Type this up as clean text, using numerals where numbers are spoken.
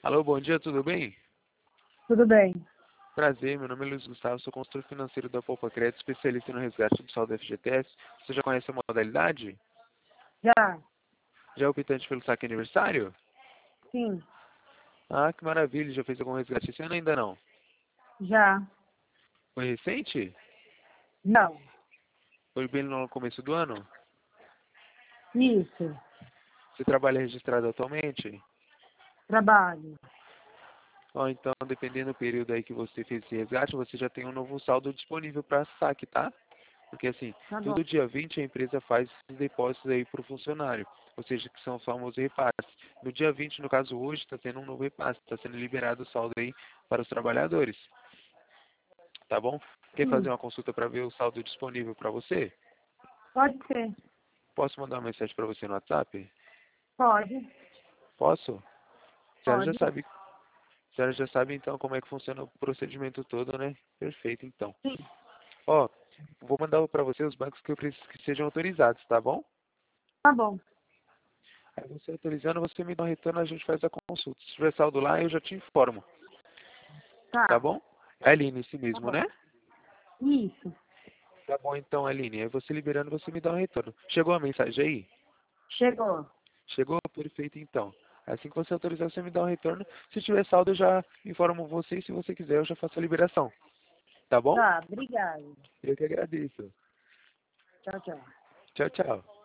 Alô, bom dia, tudo bem? Tudo bem. Prazer, meu nome é Luiz Gustavo, sou consultor financeiro da Poupa Crédito, especialista no resgate do saldo FGTS. Você já conhece a modalidade? Já? Já é optante pelo saque aniversário? Sim. Ah, que maravilha, já fez algum resgate esse ano? Ainda não. Já? Foi recente? Não. Foi bem no começo do ano? Isso. Você trabalha registrado atualmente? Trabalho. Ó, então, dependendo do período aí que você fez esse resgate, você já tem um novo saldo disponível para saque, tá? Porque assim, Tá bom. todo dia 20 a empresa faz esses depósitos aí para o funcionário, ou seja, que são os famosos repasses. No dia 20, no caso hoje, está tendo um novo repasse, está sendo liberado o saldo aí para os trabalhadores, tá bom? Quer fazer Sim. uma consulta para ver o saldo disponível para você? Pode ser. Posso mandar uma mensagem para você no WhatsApp? Pode. Posso? A senhora já Pode. sabe, a senhora já sabe então como é que funciona o procedimento todo, né? Perfeito, então. Sim. Ó, vou mandar para você os bancos que eu preciso que sejam autorizados, tá bom? Tá bom. Aí você autorizando, você me dá um retorno, a gente faz a consulta. Se tiver saldo lá, eu já te informo, tá Tá. bom? É Aline, esse Tá mesmo, bom. né? Isso. Tá bom então, Aline. Aí você liberando, você me dá um retorno. Chegou a mensagem aí? Chegou. Chegou? Perfeito então. Assim que você autorizar, você me dá um retorno. Se tiver saldo, eu já informo você. E se você quiser, eu já faço a liberação. Tá bom? Tá. Obrigado. Eu que agradeço. Tchau, tchau. Tchau, tchau.